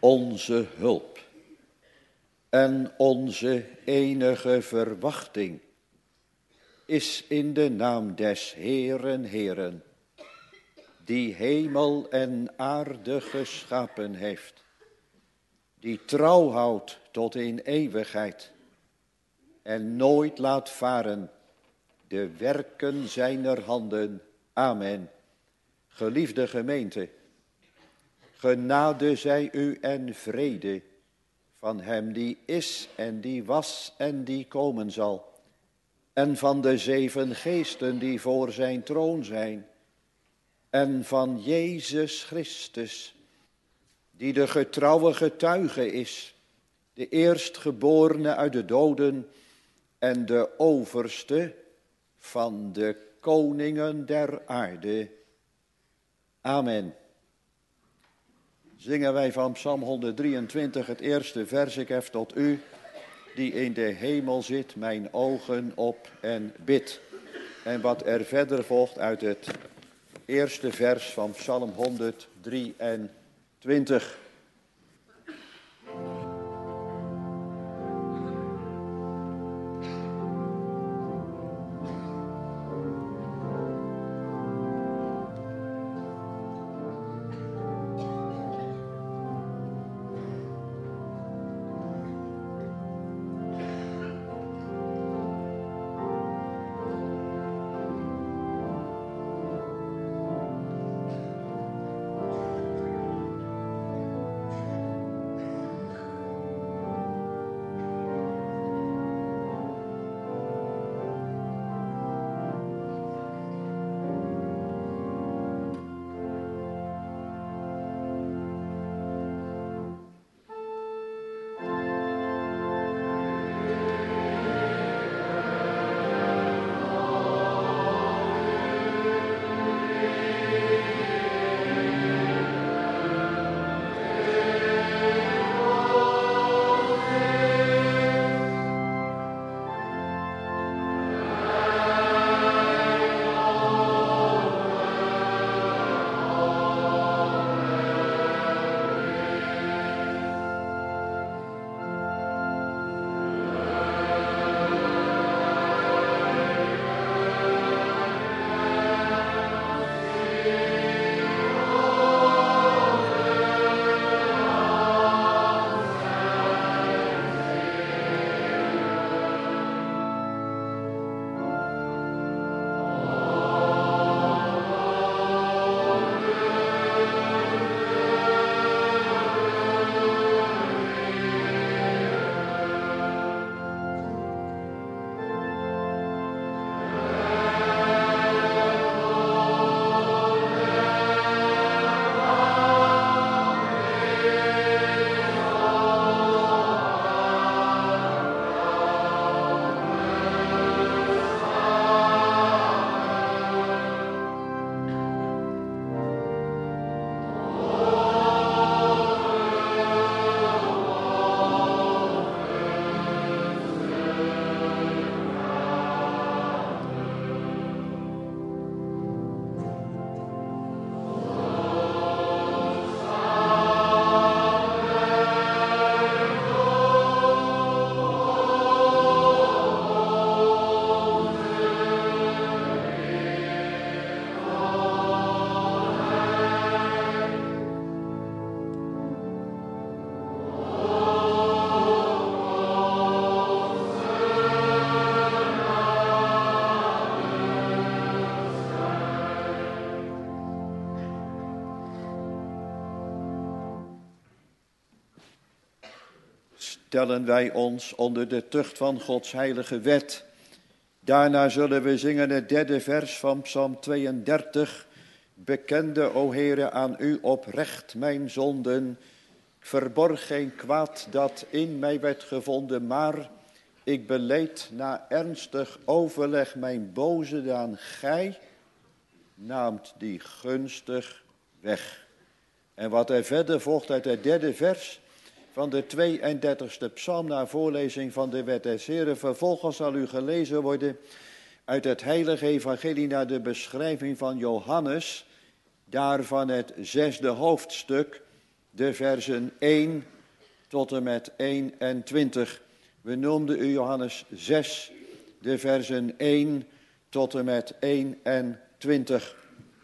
Onze hulp en onze enige verwachting is in de naam des Heeren, Heeren, die hemel en aarde geschapen heeft, die trouw houdt tot in eeuwigheid en nooit laat varen de werken zijner handen. Amen. Geliefde gemeente, genade zij u en vrede van hem die is en die was en die komen zal, en van de 7 geesten die voor zijn troon zijn, en van Jezus Christus, die de getrouwe getuige is, de eerstgeborene uit de doden en de overste van de koningen der aarde. Amen. Zingen wij van Psalm 123 het eerste vers. Ik hef tot u, die in de hemel zit, mijn ogen op en bid. En wat er verder volgt uit het eerste vers van Psalm 123. Stellen wij ons onder de tucht van Gods heilige wet. Daarna zullen we zingen het derde vers van Psalm 32. Bekende, o Heere, aan u oprecht mijn zonden. Ik verborg geen kwaad dat in mij werd gevonden, maar ik beleed na ernstig overleg mijn boze daan. Gij naamt die gunstig weg. En wat er verder volgt uit het derde vers van de 32e psalm naar voorlezing van de wet des Heren. Vervolgens zal u gelezen worden uit het heilige evangelie naar de beschrijving van Johannes, daarvan het 6e hoofdstuk, de versen 1 tot en met 21. We noemden u Johannes 6, de versen 1 tot en met 21.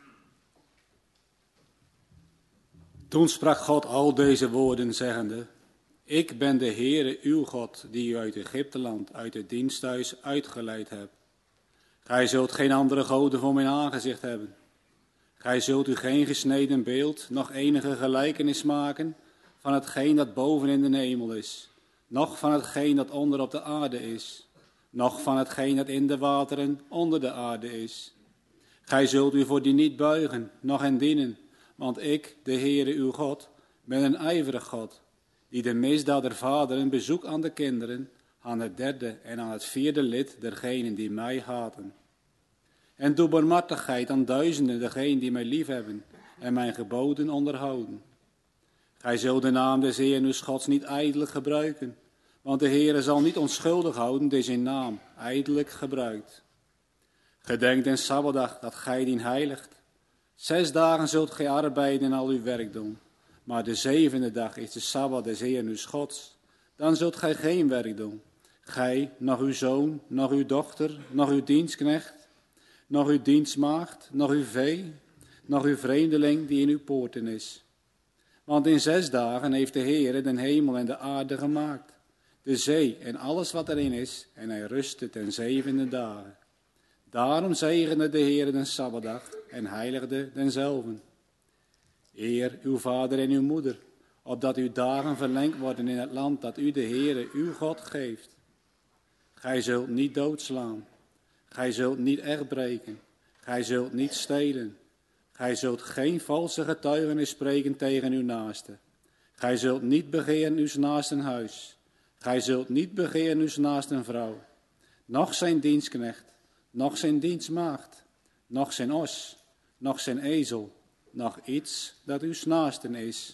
Toen sprak God al deze woorden, zeggende: Ik ben de Heere uw God, die u uit Egypteland, uit het diensthuis uitgeleid hebt. Gij zult geen andere goden voor mijn aangezicht hebben. Gij zult u geen gesneden beeld, noch enige gelijkenis maken van hetgeen dat boven in de hemel is, noch van hetgeen dat onder op de aarde is, noch van hetgeen dat in de wateren onder de aarde is. Gij zult u voor die niet buigen, noch hen dienen, want ik, de Heere uw God, ben een ijverig God, die de misdaad der vaderen bezoekt aan de kinderen, aan het derde en aan het vierde lid dergenen die mij haten. En doe barmhartigheid aan duizenden degenen die mij liefhebben en mijn geboden onderhouden. Gij zult de naam des Heeren uw Gods niet ijdelijk gebruiken, want de Heere zal niet onschuldig houden die zijn naam ijdelijk gebruikt. Gedenk den Sabbatdag dat gij dien heiligt. 6 dagen zult gij arbeiden en al uw werk doen, maar de 7e dag is de Sabbat des Heeren uw Gods. Dan zult gij geen werk doen, gij, noch uw zoon, noch uw dochter, noch uw dienstknecht, noch uw dienstmaagd, noch uw vee, noch uw vreemdeling die in uw poorten is. Want in 6 dagen heeft de Heere den hemel en de aarde gemaakt, de zee en alles wat erin is, en hij rustte ten 7e dagen. Daarom zegende de Heere den Sabbatdag en heiligde denzelven. Eer uw vader en uw moeder, opdat uw dagen verlengd worden in het land dat u de Heere uw God geeft. Gij zult niet doodslaan, gij zult niet echt breken, gij zult niet stelen, gij zult geen valse getuigenis spreken tegen uw naaste. Gij zult niet begeren uw naasten huis, gij zult niet begeren uw naasten vrouw, noch zijn dienstknecht, noch zijn dienstmaagd, noch zijn os, noch zijn ezel, noch iets dat uw naasten is.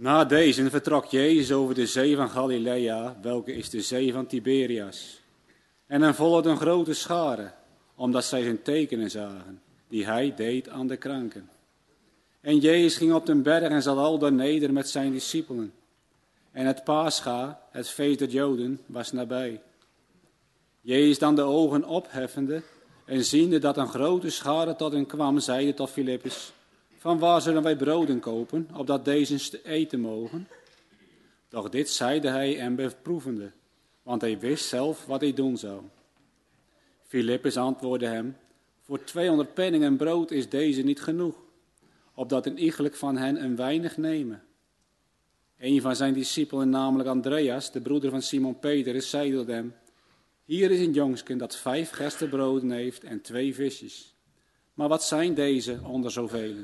Na deze vertrok Jezus over de zee van Galilea, welke is de zee van Tiberias. En hem volgde een grote schare, omdat zij zijn tekenen zagen, die hij deed aan de kranken. En Jezus ging op den berg en zat aldaar neder met zijn discipelen. En het Pascha, het feest der Joden, was nabij. Jezus dan de ogen opheffende en ziende dat een grote schare tot hem kwam, zeide tot Filippus: van waar zullen wij broden kopen, opdat deze eten mogen? Doch dit zeide hij hem beproevende, want hij wist zelf wat hij doen zou. Filippus antwoordde hem: voor 200 penningen brood is deze niet genoeg, opdat een iegelijk van hen een weinig nemen. Een van zijn discipelen, namelijk Andreas, de broeder van Simon Petrus, zeide tot hem: hier is een jongsken dat 5 gerstebroden heeft en 2 visjes. Maar wat zijn deze onder zoveel?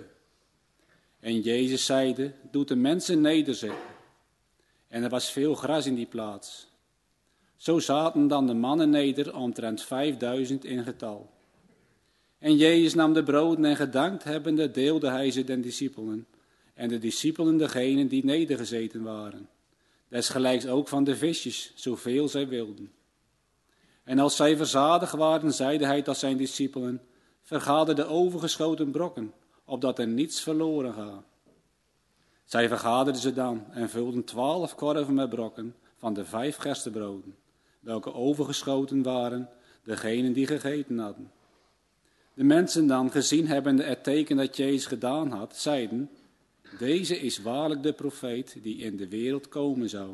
En Jezus zeide: doet de mensen nederzetten. En er was veel gras in die plaats. Zo zaten dan de mannen neder, omtrent 5000 in getal. En Jezus nam de broden en gedankt hebbende, deelde hij ze den discipelen. En de discipelen degenen die nedergezeten waren. Desgelijks ook van de visjes, zoveel zij wilden. En als zij verzadigd waren, zeide hij tot zijn discipelen: vergader de overgeschoten brokken, opdat er niets verloren gaat. Zij vergaderden ze dan en vulden 12 korven met brokken van de 5 gerstebroden, welke overgeschoten waren, degenen die gegeten hadden. De mensen dan, gezien hebbende het teken dat Jezus gedaan had, zeiden: deze is waarlijk de profeet die in de wereld komen zou.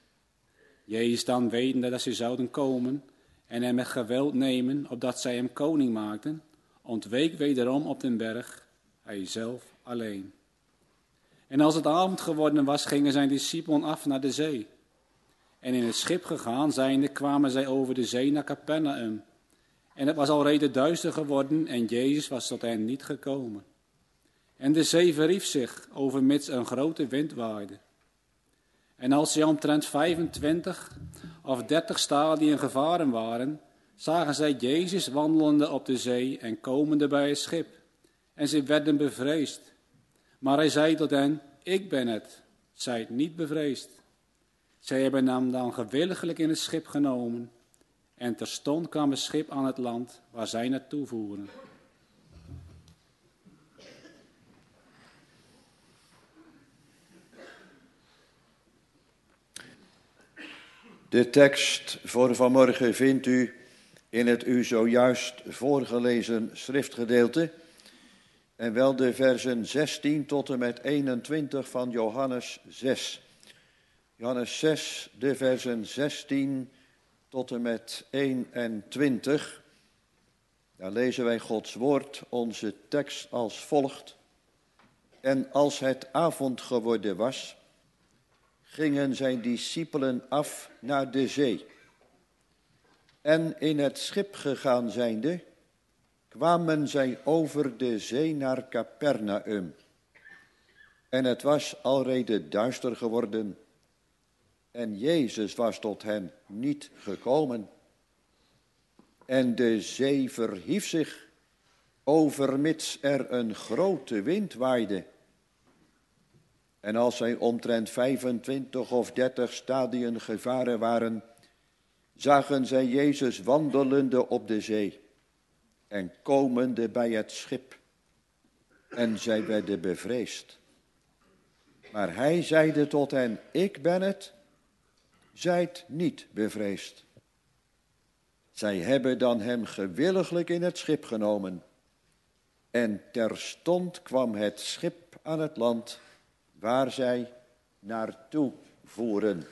Jezus dan, wetende dat ze zouden komen en hem met geweld nemen, opdat zij hem koning maakten, ontweek wederom op den berg, hij zelf alleen. En als het avond geworden was, gingen zijn discipelen af naar de zee. En in het schip gegaan zijnde, kwamen zij over de zee naar Capernaum. En het was al reden duister geworden en Jezus was tot hen niet gekomen. En de zee verhief zich, overmits een grote wind waaide. En als zij omtrent 25 of 30 stadien gevaren waren, zagen zij Jezus wandelende op de zee en komende bij het schip. En ze werden bevreesd. Maar hij zei tot hen: ik ben het, zijt niet bevreesd. Zij hebben hem dan gewilliglijk in het schip genomen. En terstond kwam het schip aan het land waar zij naartoe voeren. De tekst voor vanmorgen vindt u in het u zojuist voorgelezen schriftgedeelte. En wel de versen 16 tot en met 21 van Johannes 6. Johannes 6, de versen 16 tot en met 21. Daar lezen wij Gods woord, onze tekst als volgt. En als het avond geworden was, gingen zijn discipelen af naar de zee. En in het schip gegaan zijnde, kwamen zij over de zee naar Capernaum. En het was alrede duister geworden, en Jezus was tot hen niet gekomen. En de zee verhief zich, overmits er een grote wind waaide. En als zij omtrent 25 of 30 stadien gevaren waren, zagen zij Jezus wandelende op de zee en komende bij het schip. En zij werden bevreesd. Maar hij zeide tot hen: ik ben het, zijt niet bevreesd. Zij hebben dan hem gewilliglijk in het schip genomen. En terstond kwam het schip aan het land waar zij naartoe voeren.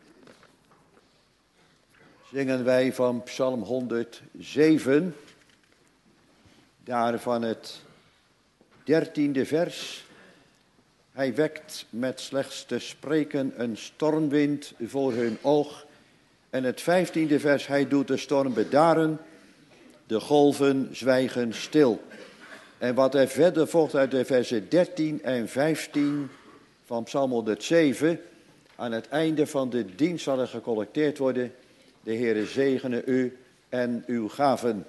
Zingen wij van Psalm 107, daarvan het 13e vers. Hij wekt met slechts te spreken een stormwind voor hun oog. En het 15e vers, hij doet de storm bedaren, de golven zwijgen stil. En wat er verder volgt uit de versen 13 en 15 van Psalm 107, aan het einde van de dienst zal er gecollecteerd worden. De Heere zegene u en uw gaven.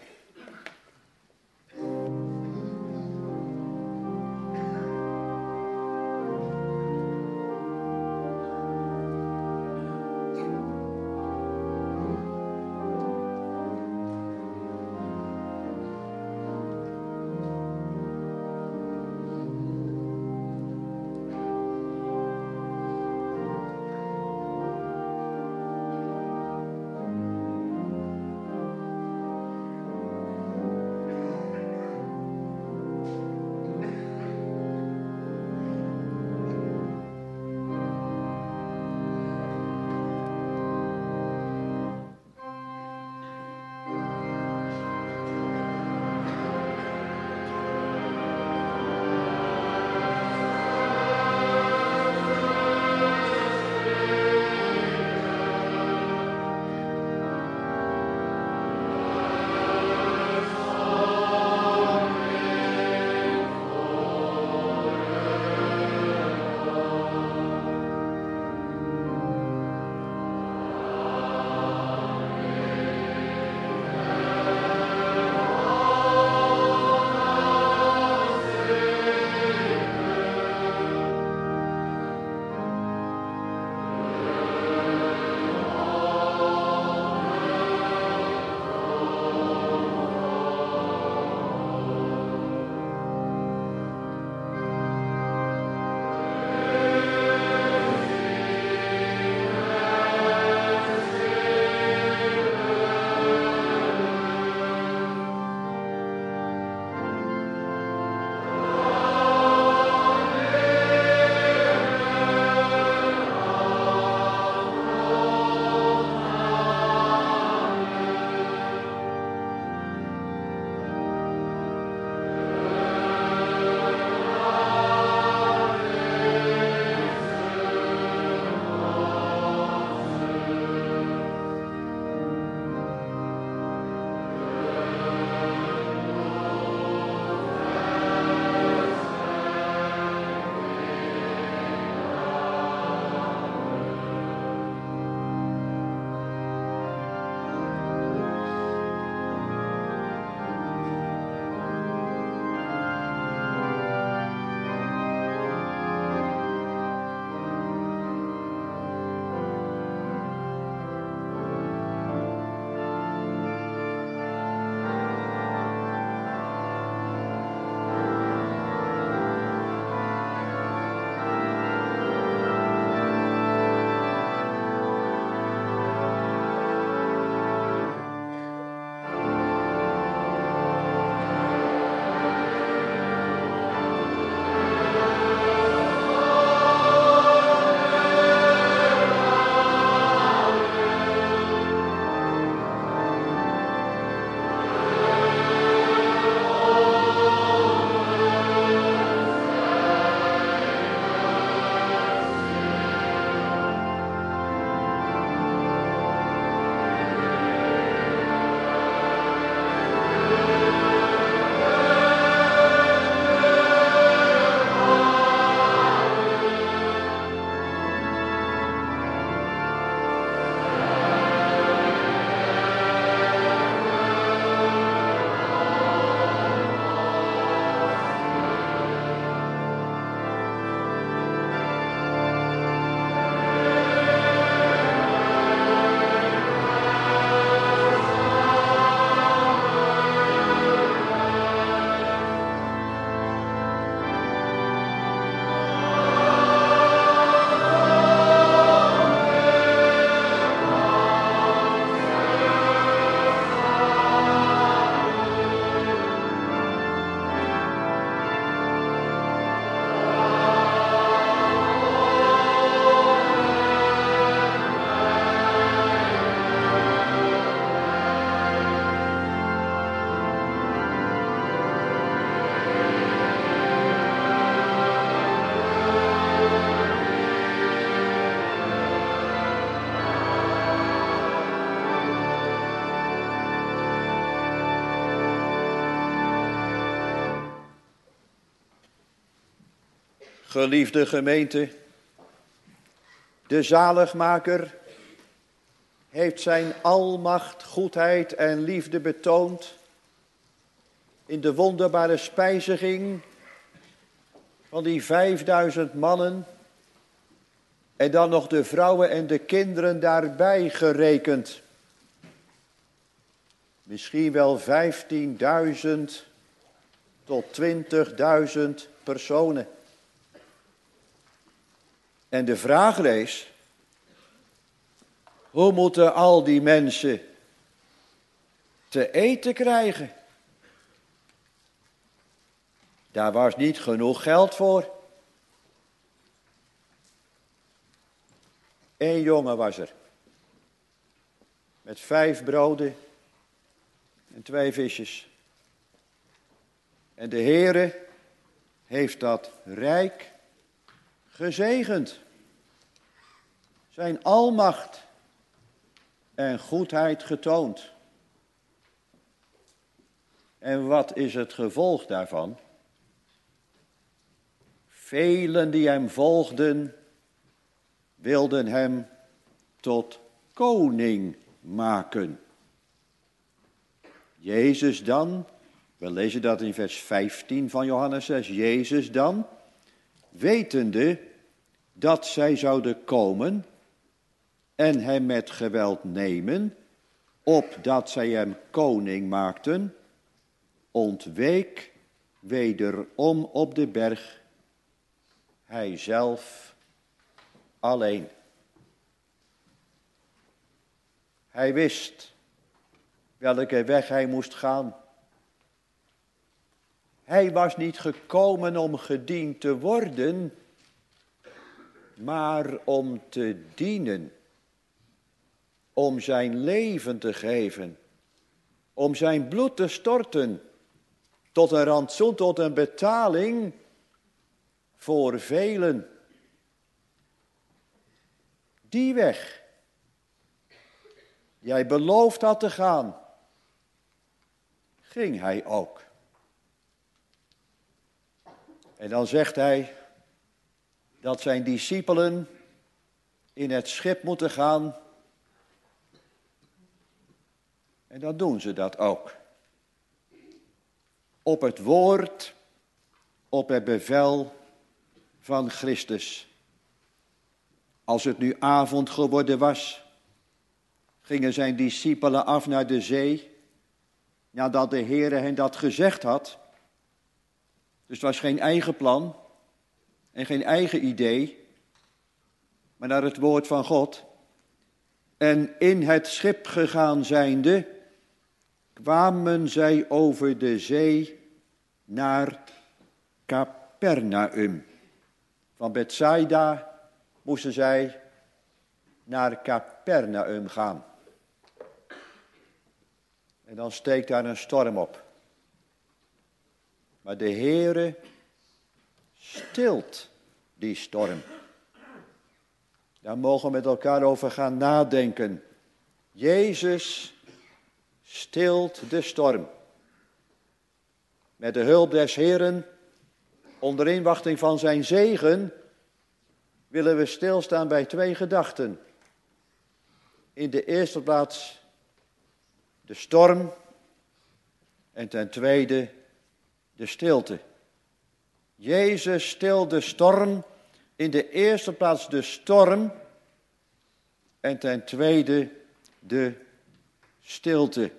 Geliefde gemeente, de zaligmaker heeft zijn almacht, goedheid en liefde betoond in de wonderbare spijziging van die 5000 mannen en dan nog de vrouwen en de kinderen daarbij gerekend. Misschien wel 15.000 tot 20.000 personen. En de vraag is, hoe moeten al die mensen te eten krijgen? Daar was niet genoeg geld voor. 1 jongen was er. Met 5 broden en 2 visjes. En de Heere heeft dat rijk gezegend. Zijn almacht en goedheid getoond. En wat is het gevolg daarvan? Velen die hem volgden, wilden hem tot koning maken. Jezus dan, we lezen dat in vers 15 van Johannes 6, Jezus dan, wetende dat zij zouden komen en hem met geweld nemen, opdat zij hem koning maakten, ontweek wederom op de berg, hij zelf alleen. Hij wist welke weg hij moest gaan. Hij was niet gekomen om gediend te worden, maar om te dienen. Om zijn leven te geven. Om zijn bloed te storten. Tot een rantsoen, tot een betaling voor velen. Die weg die hij beloofd had te gaan, ging hij ook. En dan zegt hij dat zijn discipelen in het schip moeten gaan. En dan doen ze dat ook. Op het woord, op het bevel van Christus. Als het nu avond geworden was, gingen zijn discipelen af naar de zee, nadat de Heere hen dat gezegd had. Dus het was geen eigen plan en geen eigen idee, maar naar het woord van God. En in het schip gegaan zijnde, kwamen zij over de zee naar Capernaum. Van Bethsaida moesten zij naar Capernaum gaan. En dan steekt daar een storm op. Maar de Heere stilt die storm. Daar mogen we met elkaar over gaan nadenken. Jezus stilt de storm. Met de hulp des Heeren, onder inwachting van zijn zegen, willen we stilstaan bij 2 gedachten. In de eerste plaats de storm en ten tweede de stilte. Jezus stilt de storm, in de eerste plaats de storm en ten tweede de stilte.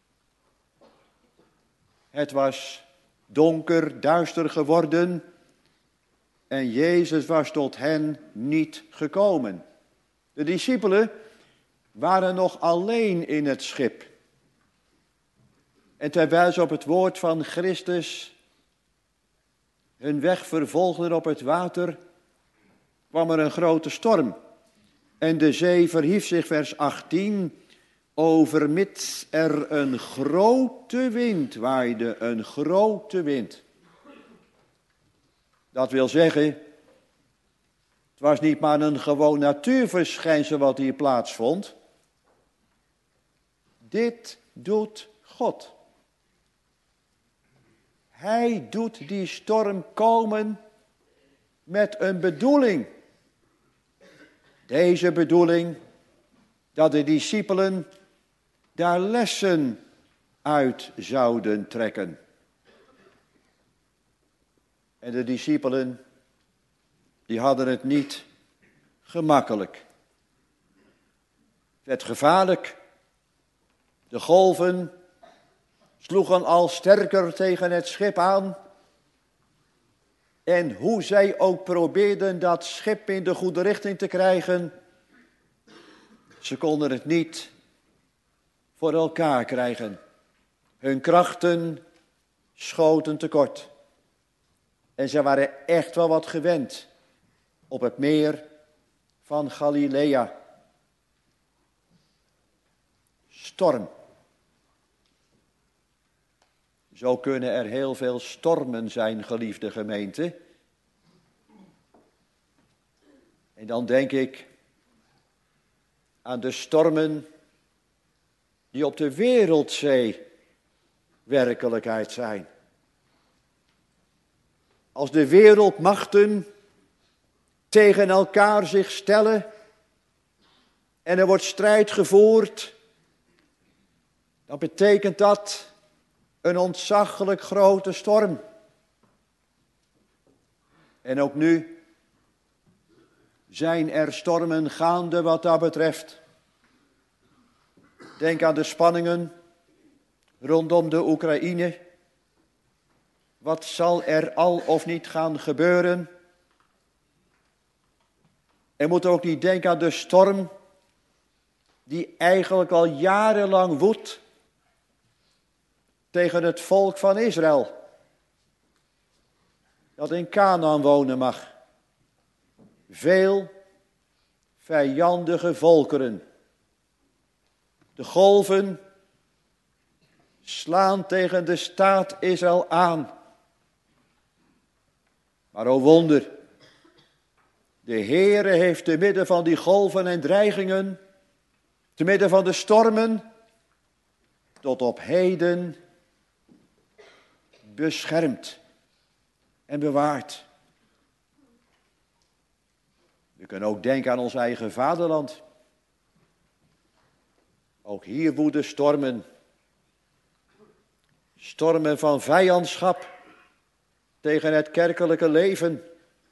Het was donker, duister geworden en Jezus was tot hen niet gekomen. De discipelen waren nog alleen in het schip. En terwijl ze op het woord van Christus hun weg vervolgden op het water, kwam er een grote storm. En de zee verhief zich, vers 18, overmits er een grote wind waaide, een grote wind. Dat wil zeggen, het was niet maar een gewoon natuurverschijnsel wat hier plaatsvond. Dit doet God. Hij doet die storm komen met een bedoeling. Deze bedoeling, dat de discipelen daar lessen uit zouden trekken. En de discipelen, die hadden het niet gemakkelijk. Het werd gevaarlijk. De golven sloegen al sterker tegen het schip aan. En hoe zij ook probeerden dat schip in de goede richting te krijgen, ze konden het niet voor elkaar krijgen. Hun krachten schoten tekort. En ze waren echt wel wat gewend op het meer van Galilea. Storm. Zo kunnen er heel veel stormen zijn, geliefde gemeente. En dan denk ik aan de stormen die op de wereldzee werkelijkheid zijn. Als de wereldmachten tegen elkaar zich stellen en er wordt strijd gevoerd, dan betekent dat een ontzaglijk grote storm. En ook nu zijn er stormen gaande wat dat betreft. Denk aan de spanningen rondom de Oekraïne. Wat zal er al of niet gaan gebeuren? En moet ook niet denken aan de storm die eigenlijk al jarenlang woedt tegen het volk van Israël, dat in Kanaan wonen mag. Veel vijandige volkeren. De golven slaan tegen de staat Israël aan. Maar o wonder, de Heere heeft te midden van die golven en dreigingen, te midden van de stormen, tot op heden beschermd en bewaard. We kunnen ook denken aan ons eigen vaderland. Ook hier woeden stormen. Stormen van vijandschap tegen het kerkelijke leven.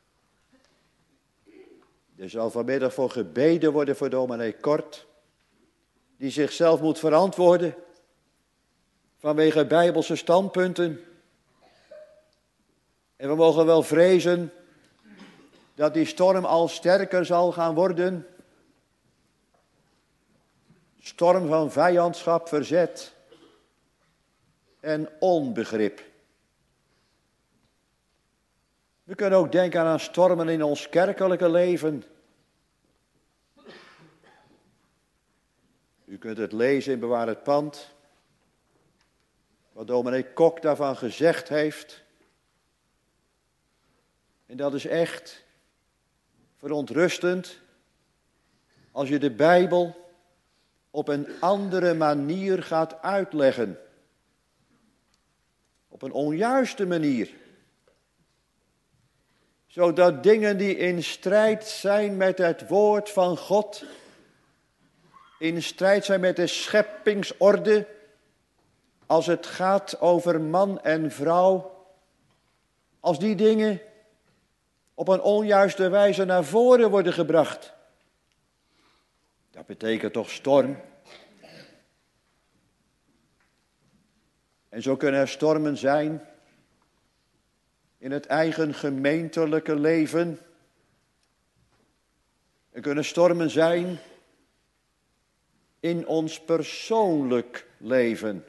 Er zal vanmiddag voor gebeden worden voor dominee Kort, die zichzelf moet verantwoorden vanwege bijbelse standpunten. En we mogen wel vrezen dat die storm al sterker zal gaan worden. Storm van vijandschap, verzet en onbegrip. We kunnen ook denken aan stormen in ons kerkelijke leven. U kunt het lezen in Bewaar het Pand, wat dominee Kok daarvan gezegd heeft. En dat is echt verontrustend als je de Bijbel op een andere manier gaat uitleggen. Op een onjuiste manier. Zodat dingen die in strijd zijn met het woord van God, in strijd zijn met de scheppingsorde, als het gaat over man en vrouw, als die dingen op een onjuiste wijze naar voren worden gebracht. Dat betekent toch storm. En zo kunnen er stormen zijn in het eigen gemeentelijke leven. Er kunnen stormen zijn in ons persoonlijk leven.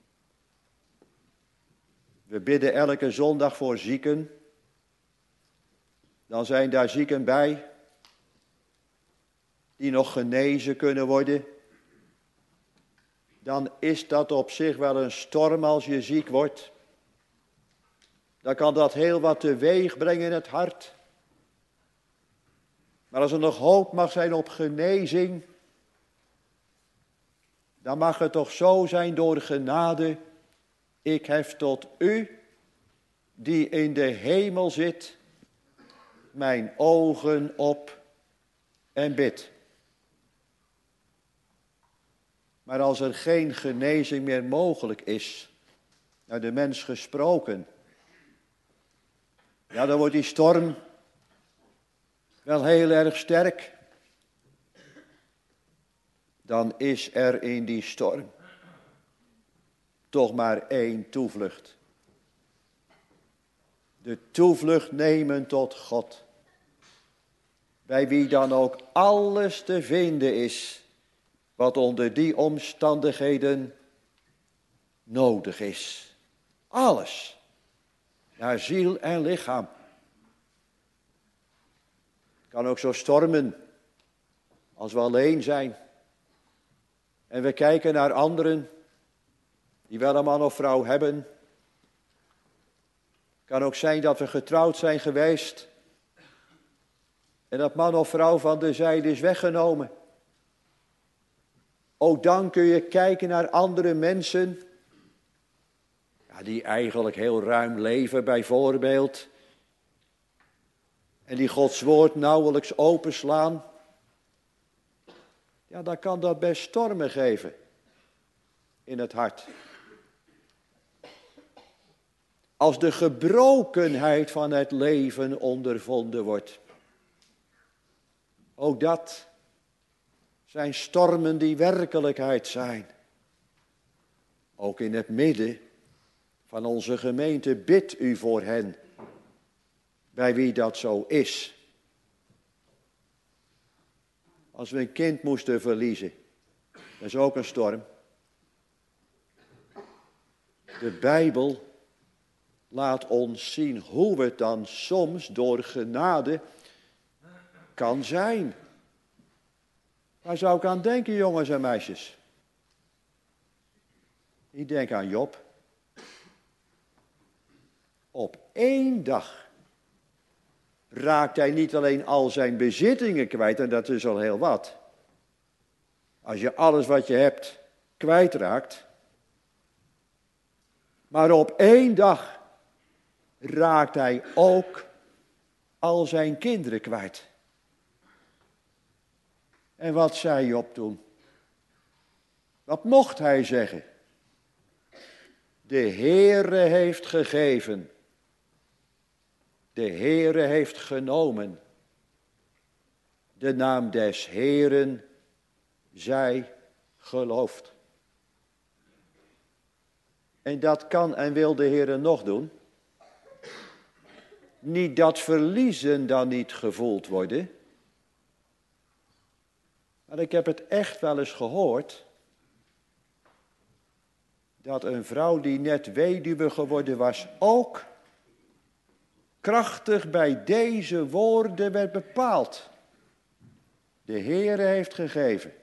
We bidden elke zondag voor zieken. Dan zijn daar zieken bij die nog genezen kunnen worden. Dan is dat op zich wel een storm als je ziek wordt. Dan kan dat heel wat teweeg brengen in het hart. Maar als er nog hoop mag zijn op genezing, dan mag het toch zo zijn door genade. Ik hef tot u, die in de hemel zit, mijn ogen op en bid. Maar als er geen genezing meer mogelijk is, naar de mens gesproken, ja, dan wordt die storm wel heel erg sterk. Dan is er in die storm toch maar één toevlucht. De toevlucht nemen tot God. Bij wie dan ook alles te vinden is wat onder die omstandigheden nodig is. Alles. Naar ziel en lichaam. Het kan ook zo stormen als we alleen zijn. En we kijken naar anderen die wel een man of vrouw hebben. Het kan ook zijn dat we getrouwd zijn geweest. En dat man of vrouw van de zijde is weggenomen. Ook dan kun je kijken naar andere mensen. Ja, die eigenlijk heel ruim leven bijvoorbeeld. En die Gods woord nauwelijks openslaan. Ja, dan kan dat best stormen geven. In het hart. Als de gebrokenheid van het leven ondervonden wordt. Ook dat zijn stormen die werkelijkheid zijn. Ook in het midden van onze gemeente bidt u voor hen. Bij wie dat zo is. Als we een kind moesten verliezen. Dat is ook een storm. De Bijbel laat ons zien hoe het dan soms door genade kan zijn. Waar zou ik aan denken, jongens en meisjes? Ik denk aan Job. Op 1 dag raakt hij niet alleen al zijn bezittingen kwijt, en dat is al heel wat. Als je alles wat je hebt kwijtraakt. Maar op 1 dag raakt hij ook al zijn kinderen kwijt. En wat zei Job toen? Wat mocht hij zeggen? De Heere heeft gegeven. De Heere heeft genomen. De naam des Heeren zij geloofd. En dat kan en wil de Heere nog doen. Niet dat verliezen dan niet gevoeld worden. Maar ik heb het echt wel eens gehoord. Dat een vrouw die net weduwe geworden was ook krachtig bij deze woorden werd bepaald. De Heere heeft gegeven.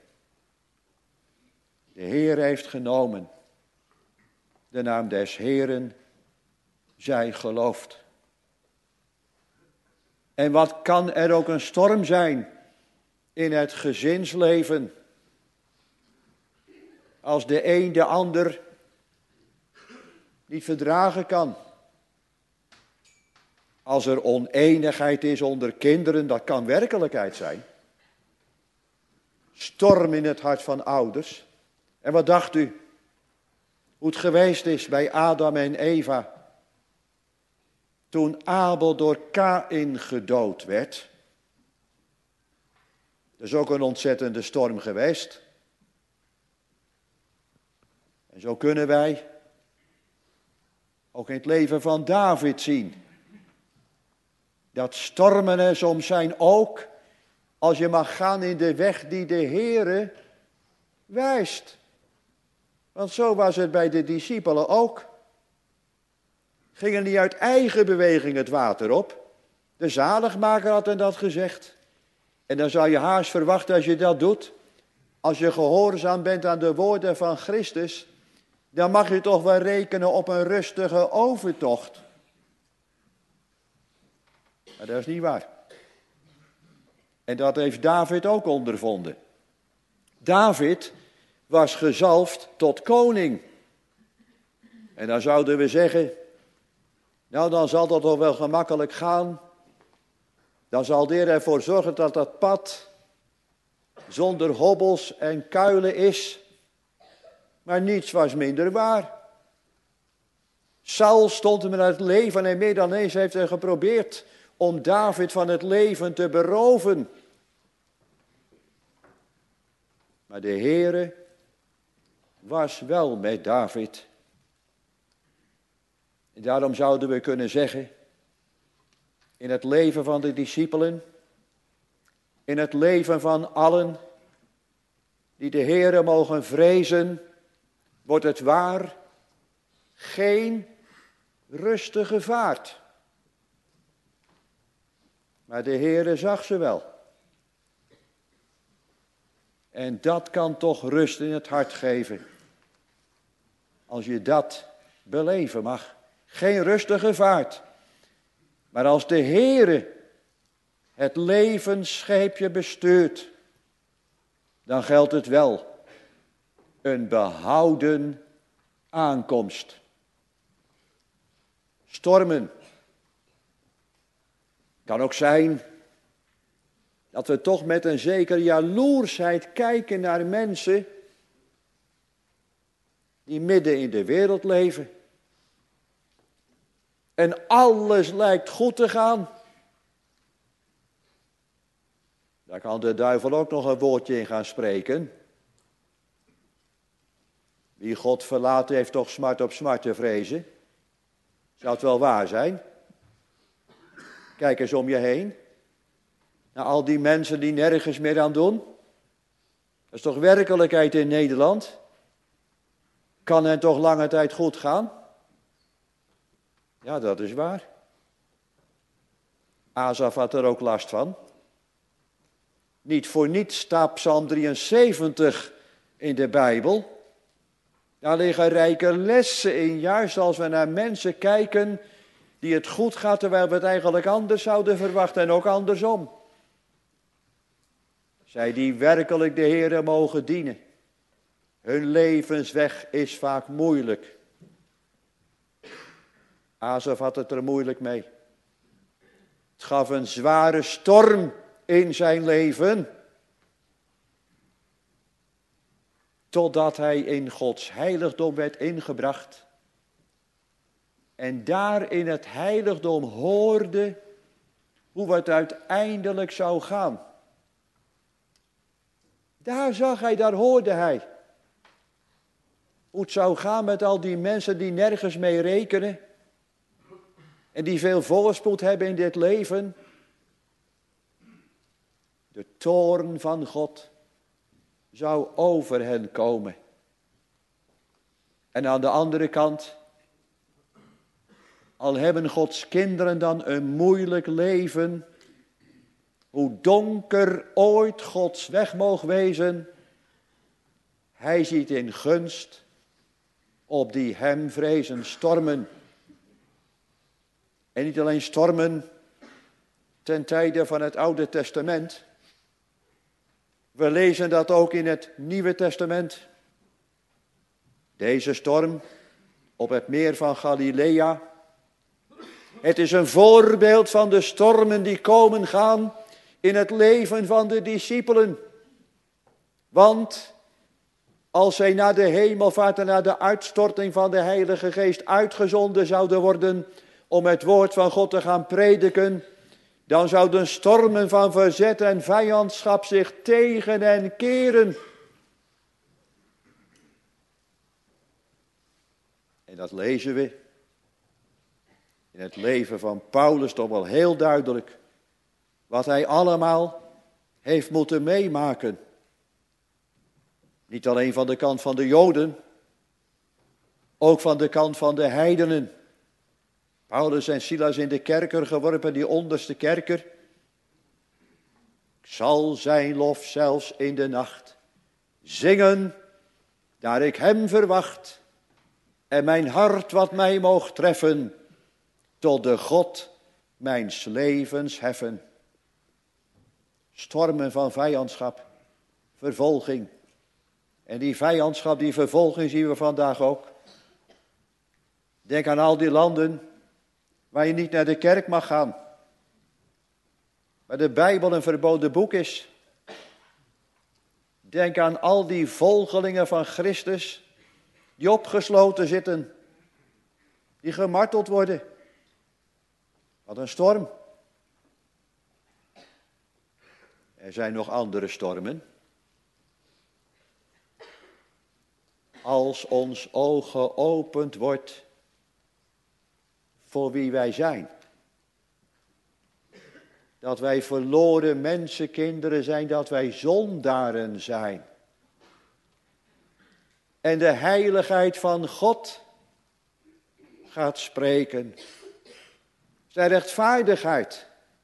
De Heere heeft genomen. De naam des Heeren zij geloofd. En wat kan er ook een storm zijn in het gezinsleven. Als de een de ander niet verdragen kan. Als er oneenigheid is onder kinderen, dat kan werkelijkheid zijn. Storm in het hart van ouders. En wat dacht u? Hoe het geweest is bij Adam en Eva. Toen Abel door Kaïn gedood werd. Dat is ook een ontzettende storm geweest. En zo kunnen wij ook in het leven van David zien. Dat stormen er soms zijn ook als je mag gaan in de weg die de Heere wijst. Want zo was het bij de discipelen ook. Gingen niet uit eigen beweging het water op. De zaligmaker had hen dat gezegd. En dan zou je haast verwachten als je dat doet. Als je gehoorzaam bent aan de woorden van Christus. Dan mag je toch wel rekenen op een rustige overtocht. Maar dat is niet waar. En dat heeft David ook ondervonden. David was gezalfd tot koning. En dan zouden we zeggen, nou dan zal dat toch wel gemakkelijk gaan. dan zal de Heer ervoor zorgen dat dat pad zonder hobbels en kuilen is. Maar niets was minder waar. Saul stond hem naar het leven en meer dan eens heeft hij geprobeerd om David van het leven te beroven. Maar de Heere was wel met David. En daarom zouden we kunnen zeggen, in het leven van de discipelen, in het leven van allen die de Heere mogen vrezen, wordt het waar geen rustige vaart. Maar de Heere zag ze wel. En dat kan toch rust in het hart geven. Als je dat beleven mag. Geen rustige vaart. Maar als de Heere het levensscheepje bestuurt, dan geldt het wel een behouden aankomst. Stormen. Kan ook zijn dat we toch met een zekere jaloersheid kijken naar mensen die midden in de wereld leven. En alles lijkt goed te gaan. Daar kan de duivel ook nog een woordje in gaan spreken. Wie God verlaat heeft toch smart op smart te vrezen. Zou het wel waar zijn? Kijk eens om je heen. Naar al die mensen die nergens meer aan doen. Dat is toch werkelijkheid in Nederland? Kan het toch lange tijd goed gaan? Ja, dat is waar. Asaf had er ook last van. Niet voor niets staat Psalm 73 in de Bijbel. Daar liggen rijke lessen in, juist als we naar mensen kijken die het goed gaat, terwijl we het eigenlijk anders zouden verwachten en ook andersom. Zij die werkelijk de Heere mogen dienen. Hun levensweg is vaak moeilijk. Asaf had het er moeilijk mee. Het gaf een zware storm in zijn leven. Totdat hij in Gods heiligdom werd ingebracht. En daar in het heiligdom hoorde hoe het uiteindelijk zou gaan. Daar zag hij, daar hoorde hij. Hoe het zou gaan met al die mensen die nergens mee rekenen. En die veel voorspoed hebben in dit leven. De toorn van God zou over hen komen. En aan de andere kant, al hebben Gods kinderen dan een moeilijk leven, hoe donker ooit Gods weg mogen wezen, hij ziet in gunst op die hem vrezen stormen. En niet alleen stormen ten tijde van het Oude Testament. We lezen dat ook in het Nieuwe Testament. Deze storm op het meer van Galilea. Het is een voorbeeld van de stormen die komen gaan in het leven van de discipelen. Want als zij naar de hemelvaart en naar de uitstorting van de Heilige Geest uitgezonden zouden worden om het woord van God te gaan prediken, dan zouden stormen van verzet en vijandschap zich tegen hen keren. En dat lezen we in het leven van Paulus toch wel heel duidelijk. Wat hij allemaal heeft moeten meemaken. Niet alleen van de kant van de Joden, ook van de kant van de heidenen. Paulus en Silas in de kerker geworpen, die onderste kerker. Ik zal zijn lof zelfs in de nacht zingen, daar ik hem verwacht. En mijn hart wat mij moogt treffen, tot de God mijns levens heffen. Stormen van vijandschap, vervolging. En die vijandschap, die vervolging zien we vandaag ook. Denk aan al die landen waar je niet naar de kerk mag gaan. waar de Bijbel een verboden boek is. Denk aan al die volgelingen van Christus die opgesloten zitten, die gemarteld worden. Wat een storm. Er zijn nog andere stormen. Als ons oog geopend wordt voor wie wij zijn. Dat wij verloren mensenkinderen zijn, dat wij zondaren zijn. En de heiligheid van God gaat spreken. Zijn rechtvaardigheid.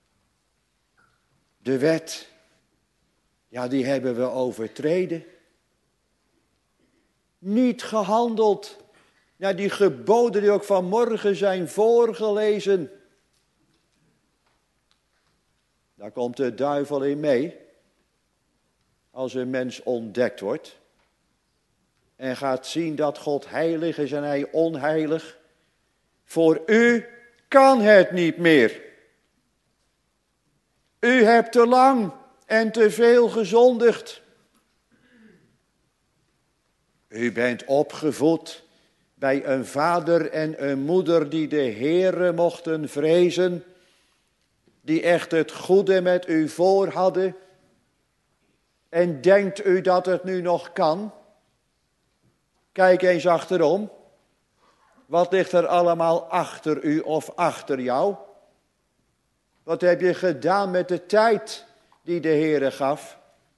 De wet, ja, die hebben we overtreden. Niet gehandeld naar die geboden die ook vanmorgen zijn voorgelezen. Daar komt de duivel in mee. Als een mens ontdekt wordt. En gaat zien dat God heilig is en hij onheilig. Voor u kan het niet meer. U hebt te lang en te veel gezondigd. U bent opgevoed bij een vader en een moeder die de Heere mochten vrezen. Die echt het goede met u voor hadden. En denkt u dat het nu nog kan? Kijk eens achterom. Wat ligt er allemaal achter u of achter jou? Wat heb je gedaan met de tijd die de Heere gaf?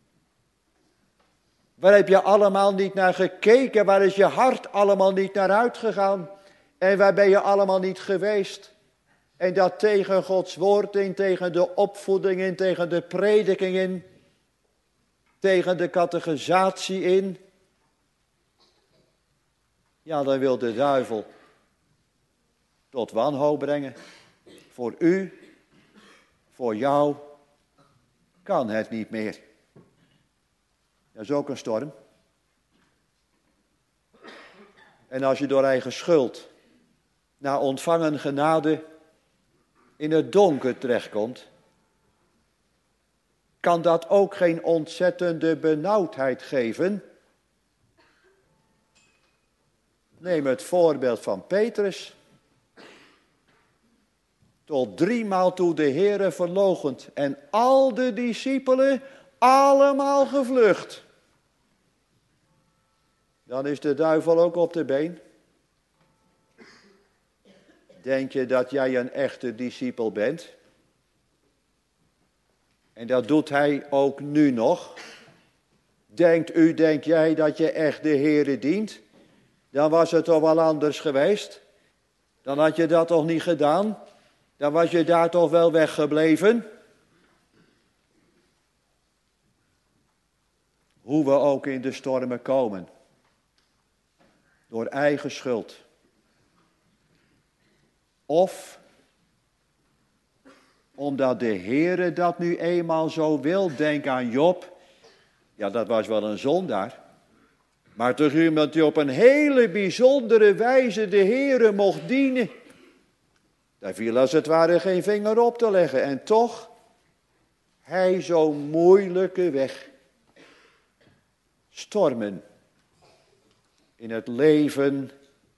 Waar heb je allemaal niet naar gekeken? Waar is je hart allemaal niet naar uitgegaan? En waar ben je allemaal niet geweest? En dat tegen Gods woord in, tegen de opvoeding in, tegen de prediking in, tegen de catechisatie in. Ja, dan wil de duivel tot wanhoop brengen. Voor u, voor jou, kan het niet meer. Dat is ook een storm. En als je door eigen schuld, na ontvangen genade, in het donker terechtkomt, kan dat ook geen ontzettende benauwdheid geven. Neem het voorbeeld van Petrus. Tot 3 maal toe de Heere verloochend en al de discipelen allemaal gevlucht. Dan is de duivel ook op de been. Denk je dat jij een echte discipel bent? En dat doet hij ook nu nog. Denk jij dat je echt de Heere dient? Dan was het toch wel anders geweest. Dan had je dat toch niet gedaan? Dan was je daar toch wel weggebleven? Hoe we ook in de stormen komen. Door eigen schuld. Of omdat de Heere dat nu eenmaal zo wil. Denk aan Job. Ja, dat was wel een zondaar. Maar toch iemand die op een hele bijzondere wijze de Heere mocht dienen. Daar viel als het ware geen vinger op te leggen. En toch, hij zo'n moeilijke weg. Stormen in het leven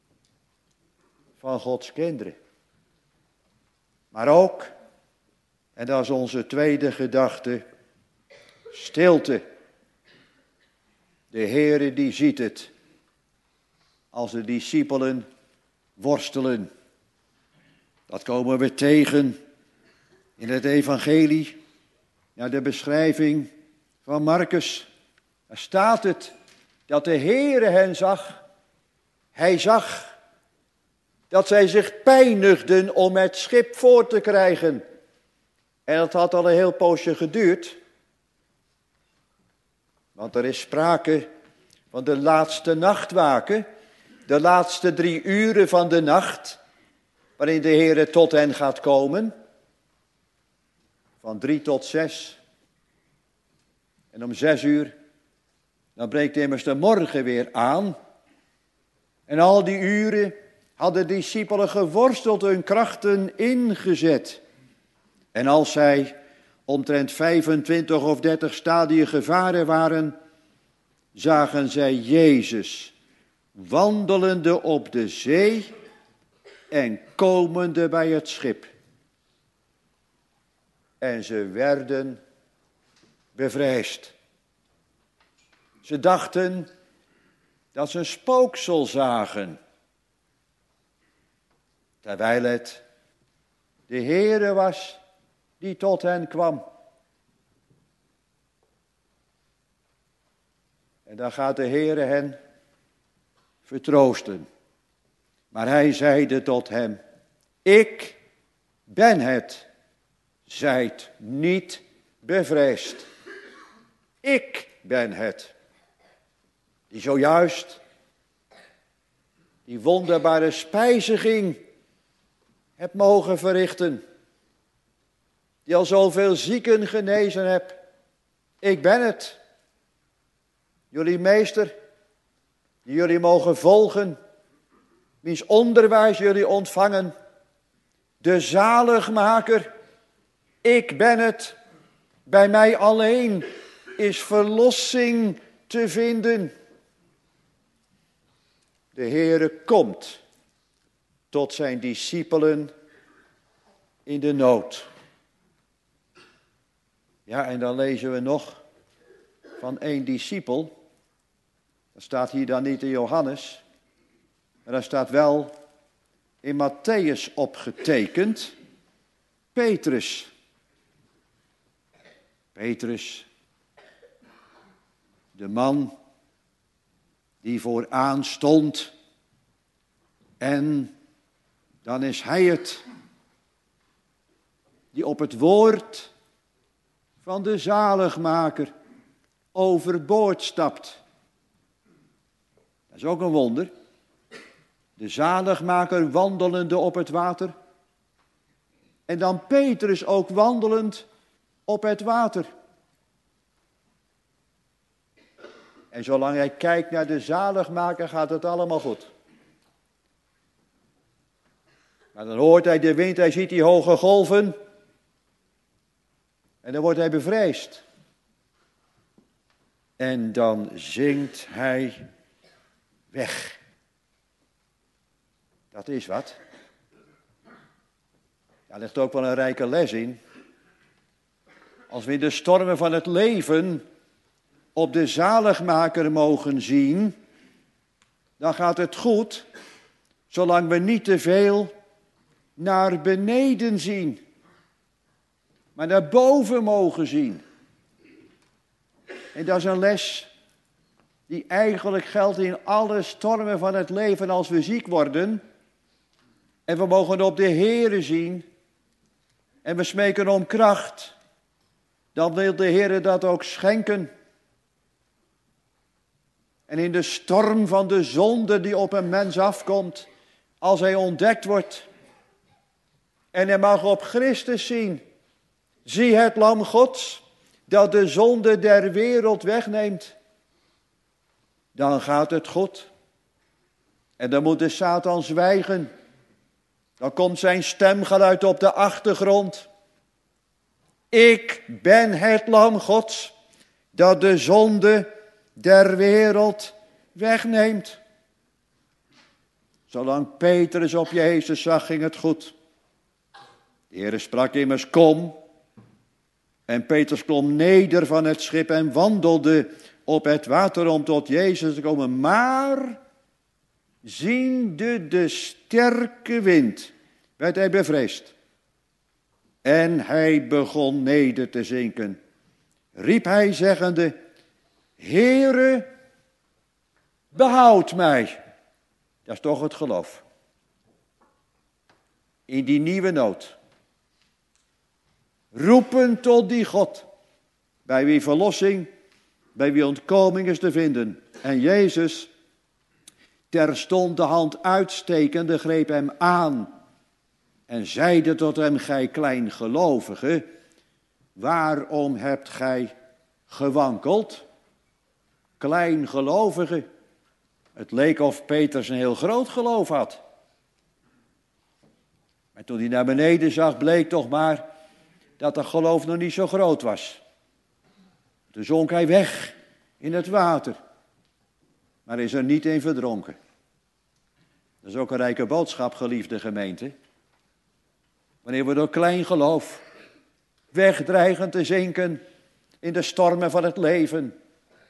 van Gods kinderen. Maar ook, en dat is onze tweede gedachte, stilte. De Heere die ziet het als de discipelen worstelen. Dat komen we tegen in het evangelie, naar de beschrijving van Marcus. Daar staat het dat de Heere hen zag. Hij zag dat zij zich pijnigden om het schip voor te krijgen. En dat had al een heel poosje geduurd. Want er is sprake van de laatste nachtwaken. De laatste 3 uren van de nacht. Waarin de Heere tot hen gaat komen. Van 3 tot 6. En om 6 uur. Dan breekt immers de morgen weer aan. En al die uren hadden de discipelen geworsteld, hun krachten ingezet. En als zij omtrent 25 of 30 stadien gevaren waren, zagen zij Jezus wandelende op de zee en komende bij het schip. En ze werden bevreesd. Ze dachten dat ze een spooksel zagen, terwijl het de Heere was die tot hen kwam. En dan gaat de Heere hen vertroosten. Maar hij zeide tot hem: ik ben het, zijt niet bevreesd. Ik ben het, die zojuist die wonderbare spijziging heb mogen verrichten, die al zoveel zieken genezen heb. Ik ben het, jullie meester, die jullie mogen volgen, wiens onderwijs jullie ontvangen, de zaligmaker. Ik ben het, bij mij alleen is verlossing te vinden. De Heere komt tot zijn discipelen in de nood. Ja, en dan lezen we nog van één discipel. Dat staat hier dan niet in Johannes, maar dat staat wel in Mattheüs opgetekend. Petrus. Petrus, de man die vooraan stond. En dan is hij het die op het woord van de zaligmaker overboord stapt. Dat is ook een wonder. De zaligmaker wandelende op het water. En dan Petrus ook wandelend op het water. En zolang hij kijkt naar de zaligmaker gaat het allemaal goed. Maar dan hoort hij de wind, hij ziet die hoge golven. En dan wordt hij bevreesd. En dan zinkt hij weg. Dat is wat. Daar ligt ook wel een rijke les in. Als we in de stormen van het leven op de zaligmaker mogen zien, dan gaat het goed, zolang we niet te veel naar beneden zien, maar naar boven mogen zien. En dat is een les die eigenlijk geldt in alle stormen van het leven als we ziek worden. En we mogen op de Heere zien en we smeken om kracht. Dan wil de Heere dat ook schenken. En in de storm van de zonde die op een mens afkomt, als hij ontdekt wordt en hij mag op Christus zien, zie het lam Gods dat de zonde der wereld wegneemt, dan gaat het goed. En dan moet de Satan zwijgen. Dan komt zijn stemgeluid op de achtergrond. Ik ben het lam Gods dat de zonde der wereld wegneemt. Zolang Petrus op Jezus zag, ging het goed. De Heer sprak immers, kom. En Petrus klom neder van het schip en wandelde op het water om tot Jezus te komen. Maar, ziende de sterke wind, werd hij bevreesd. En hij begon neder te zinken. Riep hij zeggende, Heere, behoud mij. Dat is toch het geloof. In die nieuwe nood. Roepen tot die God, bij wie verlossing, bij wie ontkoming is te vinden. En Jezus, terstond de hand uitstekende, greep hem aan en zeide tot hem, gij kleingelovige, waarom hebt gij gewankeld? Kleingelovige. Het leek of Petrus een heel groot geloof had. Maar toen hij naar beneden zag, bleek toch maar dat dat geloof nog niet zo groot was. Toen zonk hij weg in het water, maar is er niet in verdronken. Dat is ook een rijke boodschap, geliefde gemeente. Wanneer we door klein geloof wegdreigen te zinken in de stormen van het leven,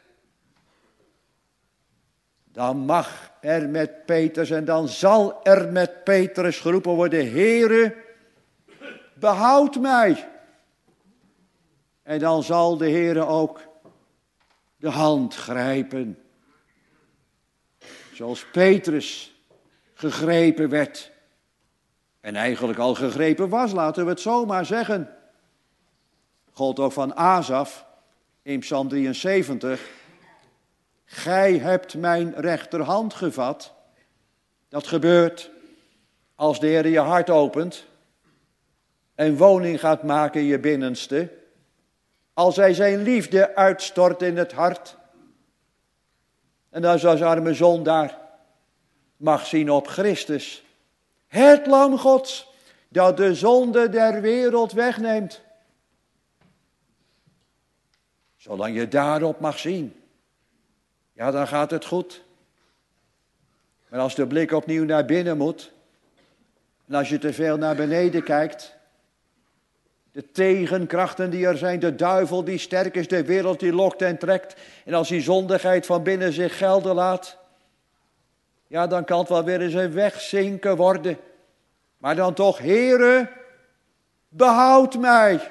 dan mag er met Petrus en dan zal er met Petrus geroepen worden: Heere, behoud mij. En dan zal de Heere ook de hand grijpen. Zoals Petrus gegrepen werd. En eigenlijk al gegrepen was, laten we het zomaar zeggen. God ook van Asaf in Psalm 73. Gij hebt mijn rechterhand gevat. Dat gebeurt als de Heer je hart opent en woning gaat maken in je binnenste. Als hij zijn liefde uitstort in het hart. En als arme zondaar mag zien op Christus. Het lam Gods dat de zonde der wereld wegneemt. Zolang je daarop mag zien, ja, dan gaat het goed. Maar als de blik opnieuw naar binnen moet, en als je te veel naar beneden kijkt, de tegenkrachten die er zijn, de duivel die sterk is, de wereld die lokt en trekt, en als die zondigheid van binnen zich gelden laat, ja, dan kan het wel weer eens een wegzinken worden. Maar dan toch, Heere, behoud mij.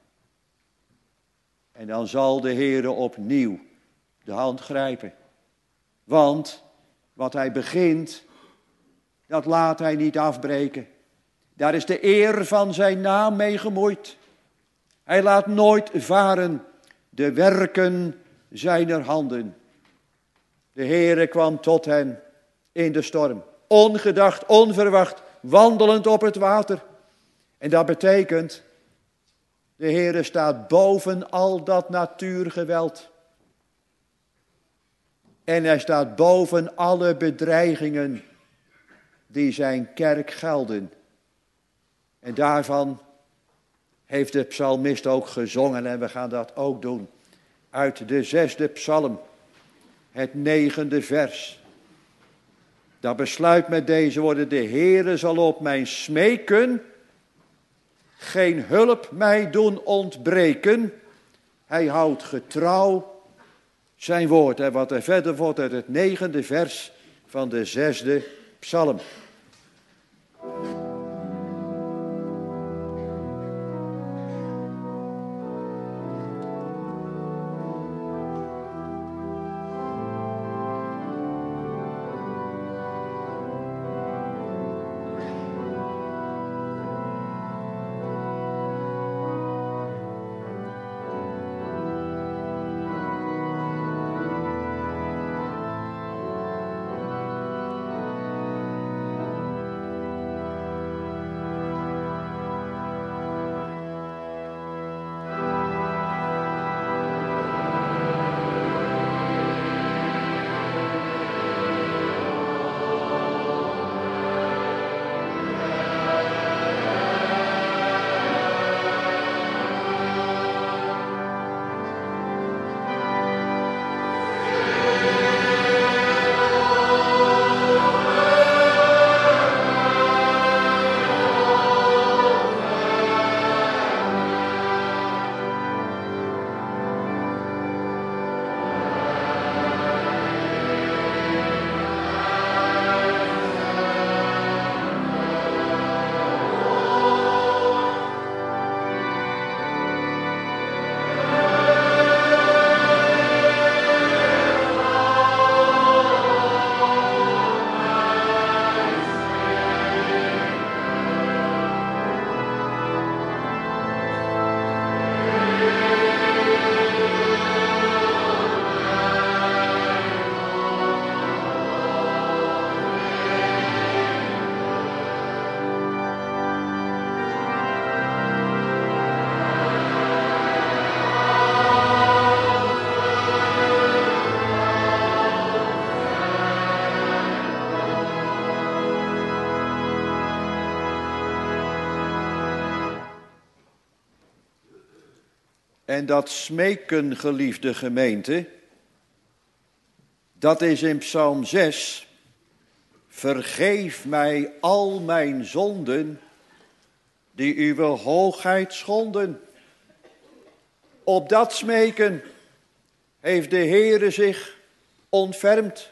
En dan zal de Heere opnieuw de hand grijpen. Want wat hij begint, dat laat hij niet afbreken. Daar is de eer van zijn naam mee gemoeid. Hij laat nooit varen de werken zijner handen. De Heere kwam tot hen in de storm. Ongedacht, onverwacht, wandelend op het water. En dat betekent, de Heere staat boven al dat natuurgeweld. En hij staat boven alle bedreigingen die zijn kerk gelden. En daarvan heeft de psalmist ook gezongen en we gaan dat ook doen. Uit de 6e psalm, het 9e vers. Dat besluit met deze woorden: de Heere zal op mijn smeken geen hulp mij doen ontbreken. Hij houdt getrouw zijn woord. En wat er verder wordt uit het 9e vers van de 6e psalm. En dat smeken, geliefde gemeente, dat is in Psalm 6. Vergeef mij al mijn zonden, die uw hoogheid schonden. Op dat smeken heeft de Heere zich ontfermd.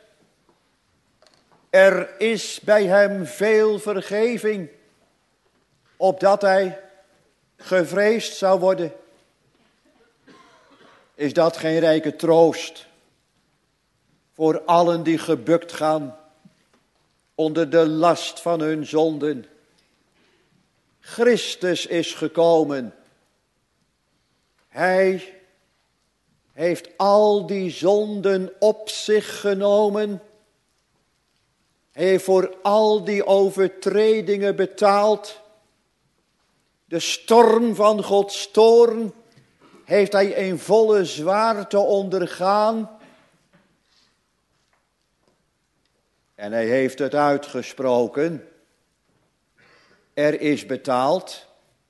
Er is bij hem veel vergeving, opdat hij gevreesd zou worden. Is dat geen rijke troost voor allen die gebukt gaan onder de last van hun zonden? Christus is gekomen. Hij heeft al die zonden op zich genomen. Hij heeft voor al die overtredingen betaald. De storm van Gods toorn heeft hij in volle zwaarte ondergaan. En hij heeft het uitgesproken. Er is betaald.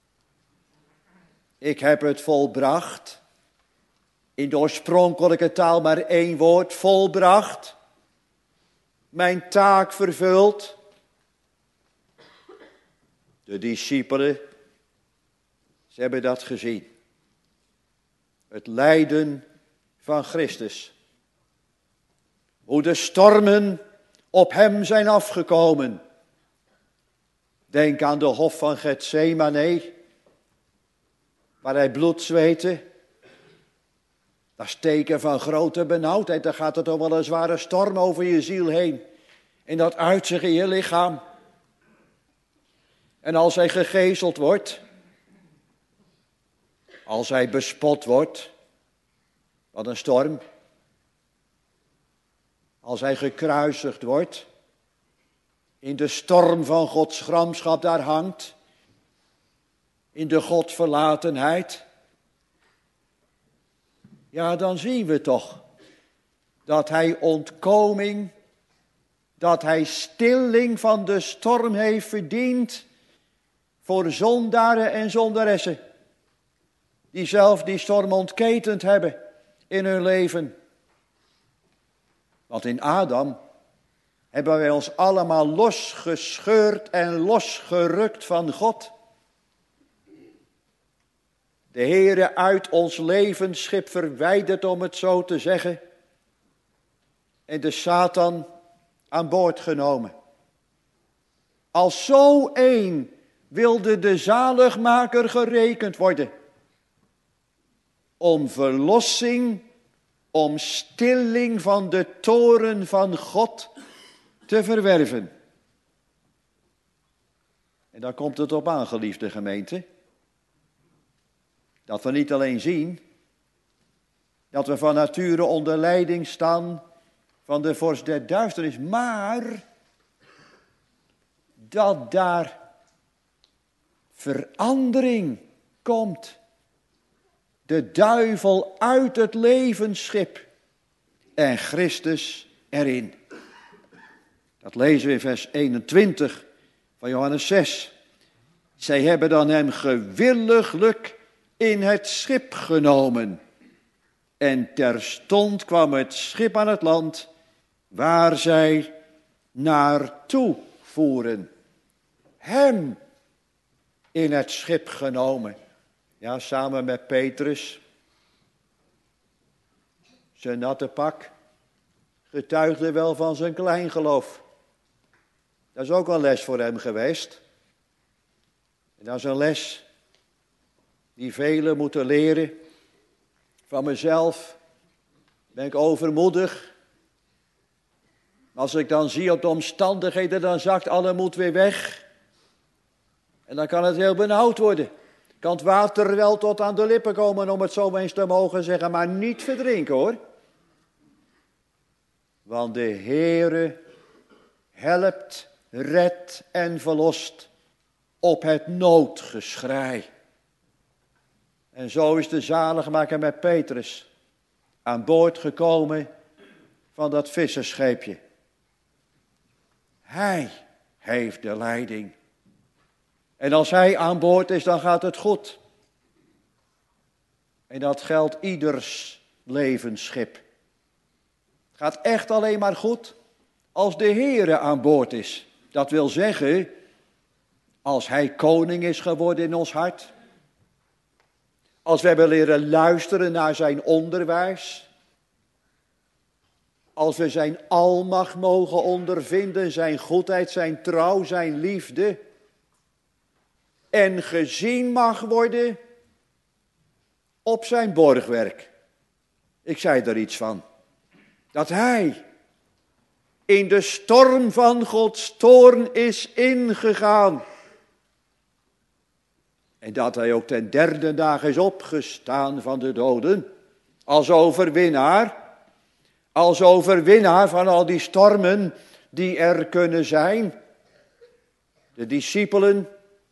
Ik heb het volbracht. In de oorspronkelijke taal maar 1 woord, volbracht. Mijn taak vervuld. De discipelen, ze hebben dat gezien. Het lijden van Christus. Hoe de stormen op hem zijn afgekomen. Denk aan de hof van Getsemane, waar hij bloed zweette. Dat is teken van grote benauwdheid. Dan gaat er toch wel een zware storm over je ziel heen. En dat uit zich in je lichaam. En als hij gegezeld wordt, als hij bespot wordt, wat een storm. Als hij gekruisigd wordt, in de storm van Gods gramschap daar hangt, in de Godverlatenheid. Ja, dan zien we toch dat hij ontkoming, dat hij stilling van de storm heeft verdiend voor zondaren en zondaressen, die zelf die storm ontketend hebben in hun leven. Want in Adam hebben wij ons allemaal losgescheurd en losgerukt van God. De Heere uit ons levensschip verwijderd, om het zo te zeggen. En de Satan aan boord genomen. Als zo één wilde de zaligmaker gerekend worden. Om verlossing, om stilling van de toorn van God te verwerven. En daar komt het op aan, geliefde gemeente. Dat we niet alleen zien dat we van nature onder leiding staan van de vorst der duisternis, maar dat daar verandering komt. De duivel uit het levensschip en Christus erin. Dat lezen we in vers 21 van Johannes 6. Zij hebben dan hem gewilliglijk in het schip genomen. En terstond kwam het schip aan het land waar zij naartoe voeren. Hem in het schip genomen. Ja, samen met Petrus. Zijn natte pak getuigde wel van zijn kleingeloof. Dat is ook een les voor hem geweest. En dat is een les die velen moeten leren. Van mezelf ben ik overmoedig. Als ik dan zie op de omstandigheden, dan zakt alle moed weer weg. En dan kan het heel benauwd worden. Kan het water wel tot aan de lippen komen, om het zo eens te mogen zeggen, maar niet verdrinken hoor. Want de Heere helpt, redt en verlost op het noodgeschrei. En zo is de zaligmaker met Petrus aan boord gekomen van dat visserscheepje. Hij heeft de leiding. En als hij aan boord is, dan gaat het goed. En dat geldt ieders levensschip. Het gaat echt alleen maar goed als de Heere aan boord is. Dat wil zeggen, als Hij koning is geworden in ons hart. Als we hebben leren luisteren naar zijn onderwijs. Als we zijn almacht mogen ondervinden, zijn goedheid, zijn trouw, zijn liefde. En gezien mag worden op zijn borgwerk. Ik zei er iets van. Dat hij in de storm van Gods toorn is ingegaan. En dat hij ook ten derde dag is opgestaan van de doden. Als overwinnaar. Als overwinnaar van al die stormen die er kunnen zijn. De discipelen,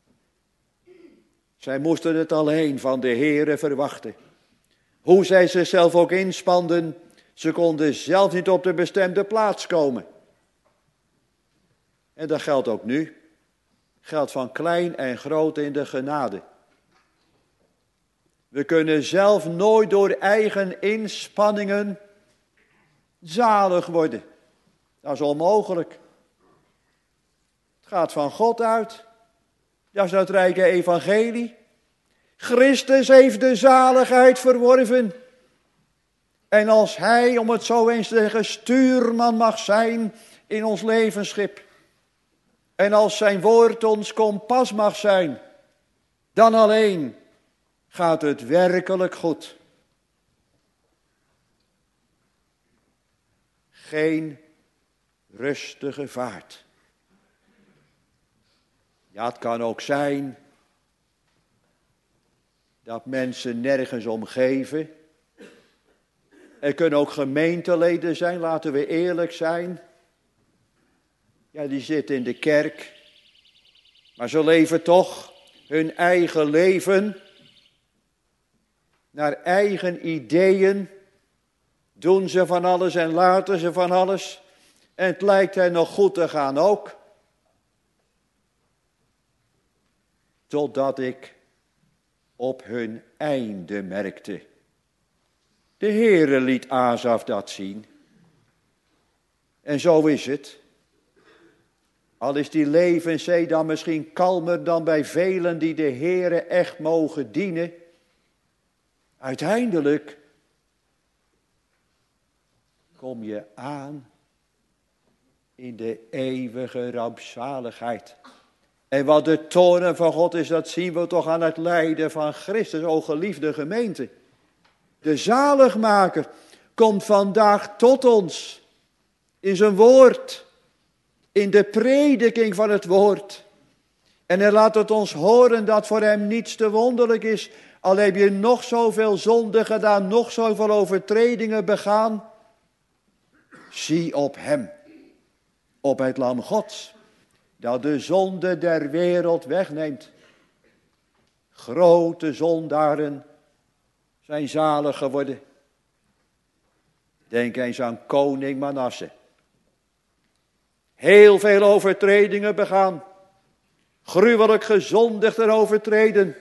zij moesten het alleen van de Heere verwachten. Hoe zij zichzelf ook inspanden, ze konden zelf niet op de bestemde plaats komen. En dat geldt ook nu. Geldt van klein en groot in de genade. We kunnen zelf nooit door eigen inspanningen zalig worden. Dat is onmogelijk. Het gaat van God uit. Dat is het rijke evangelie. Christus heeft de zaligheid verworven. En als Hij, om het zo eens te zeggen, stuurman mag zijn in ons levensschip. En als zijn woord ons kompas mag zijn. Dan alleen gaat het werkelijk goed. Geen rustige vaart. Ja, het kan ook zijn dat mensen nergens om geven. Er kunnen ook gemeenteleden zijn, laten we eerlijk zijn. Ja, die zitten in de kerk. Maar ze leven toch hun eigen leven. Naar eigen ideeën. Doen ze van alles en laten ze van alles. En het lijkt hen nog goed te gaan ook. Totdat ik op hun einde merkte. De Heere liet Asaf dat zien. En zo is het. Al is die levenszee dan misschien kalmer dan bij velen die de Heere echt mogen dienen. Uiteindelijk kom je aan in de eeuwige rampzaligheid. En wat de toorn van God is, dat zien we toch aan het lijden van Christus, o geliefde gemeente. De zaligmaker komt vandaag tot ons in zijn woord, in de prediking van het woord. En hij laat het ons horen dat voor hem niets te wonderlijk is. Al heb je nog zoveel zonde gedaan, nog zoveel overtredingen begaan. Zie op hem, op het lam Gods, dat de zonde der wereld wegneemt. Grote zondaren zijn zalig geworden. Denk eens aan koning Manasse. Heel veel overtredingen begaan. Gruwelijk gezondigd en overtreden.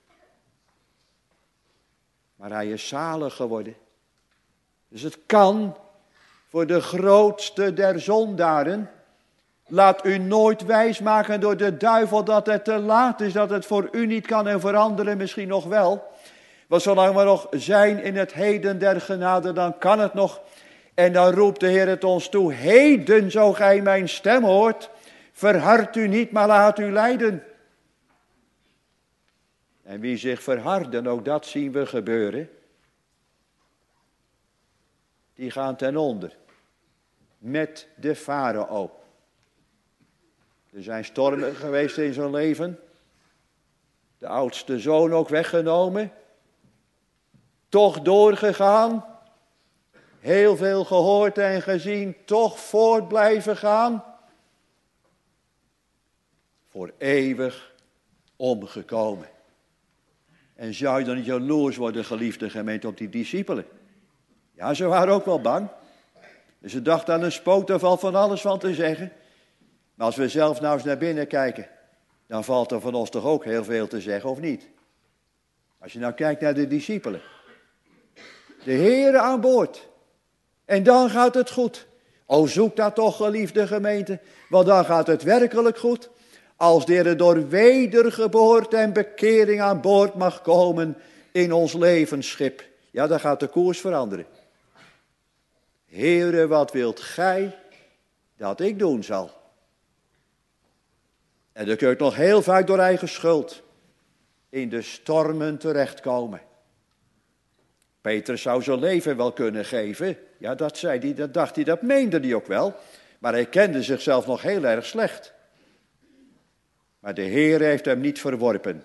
Maar hij is zalig geworden. Dus het kan voor de grootste der zondaren. Laat u nooit wijsmaken door de duivel dat het te laat is, dat het voor u niet kan en voor anderen misschien nog wel. Want zolang we nog zijn in het heden der genade, dan kan het nog. En dan roept de Heer het ons toe, heden zo gij mijn stem hoort, verhard u niet, maar laat u leiden. En wie zich verharden, ook dat zien we gebeuren, die gaan ten onder. Met de farao. Er zijn stormen geweest in zijn leven. De oudste zoon ook weggenomen. Toch doorgegaan. Heel veel gehoord en gezien. Toch voort blijven gaan. Voor eeuwig omgekomen. En zou je dan niet jaloers worden, geliefde gemeente, op die discipelen? Ja, ze waren ook wel bang. Dus ze dachten aan een spook, daar valt van alles van te zeggen. Maar als we zelf nou eens naar binnen kijken, dan valt er van ons toch ook heel veel te zeggen, of niet? Als je nou kijkt naar de discipelen. De Heere aan boord. En dan gaat het goed. O, zoek dat toch, geliefde gemeente, want dan gaat het werkelijk goed. Als de Heer door wedergeboorte en bekering aan boord mag komen in ons levensschip. Ja, dan gaat de koers veranderen. Heere, wat wilt gij dat ik doen zal? En dan kun je nog heel vaak door eigen schuld in de stormen terechtkomen. Petrus zou zijn leven wel kunnen geven. Ja, dat zei hij, dat dacht hij, dat meende hij ook wel. Maar hij kende zichzelf nog heel erg slecht. Maar de Heer heeft hem niet verworpen.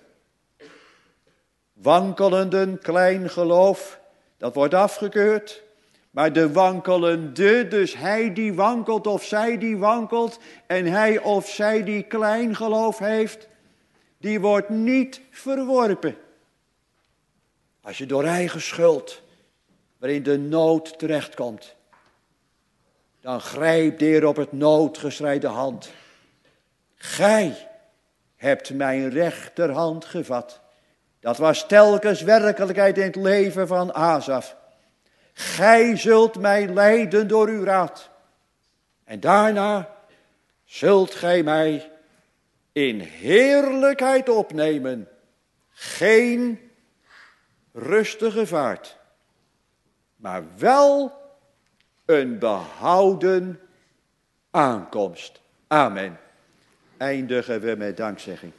Wankelenden, klein geloof, dat wordt afgekeurd. Maar de wankelende, dus hij die wankelt of zij die wankelt, en hij of zij die klein geloof heeft, die wordt niet verworpen. Als je door eigen schuld, waarin de nood terechtkomt, dan grijpt de Heer op het noodgeschreide hand. Gij hebt mijn rechterhand gevat. Dat was telkens werkelijkheid in het leven van Asaf. Gij zult mij leiden door uw raad. En daarna zult gij mij in heerlijkheid opnemen. Geen rustige vaart, maar wel een behouden aankomst. Amen. Eindigen we met dankzegging.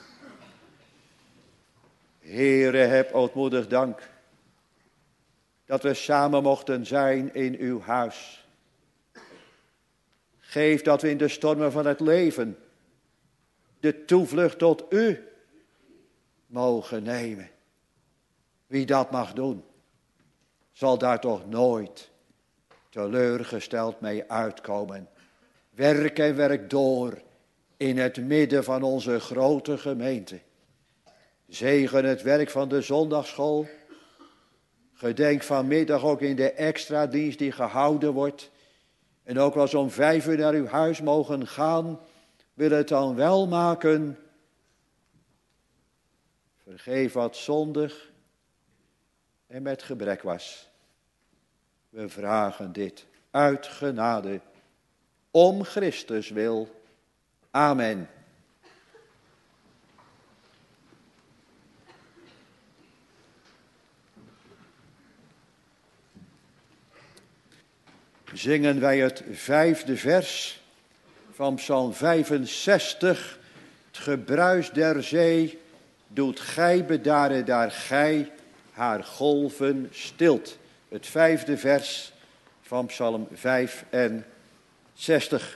Heere, heb ootmoedig dank dat we samen mochten zijn in uw huis. Geef dat we in de stormen van het leven de toevlucht tot u mogen nemen. Wie dat mag doen, zal daar toch nooit teleurgesteld mee uitkomen. Werk en werk door in het midden van onze grote gemeente. Zegen het werk van de zondagsschool. Gedenk vanmiddag ook in de extra dienst die gehouden wordt. En ook als we om 5 uur naar uw huis mogen gaan, wil het dan wel maken. Vergeef wat zondig en met gebrek was. We vragen dit uit genade, om Christus wil. Amen. Zingen wij het 5e vers van Psalm 65. Het gebruis der zee doet gij bedaren daar gij haar golven stilt. Het 5e vers van Psalm 65.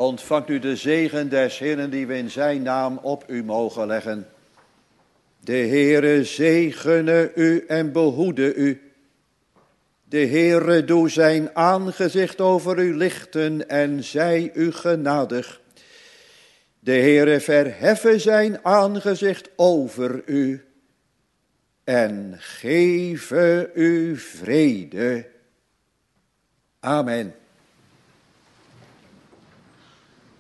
Ontvangt u de zegen des Heeren die we in zijn naam op u mogen leggen. De Heere zegene u en behoede u. De Heere doe zijn aangezicht over u lichten en zij u genadig. De Heere verheffe zijn aangezicht over u en geven u vrede. Amen.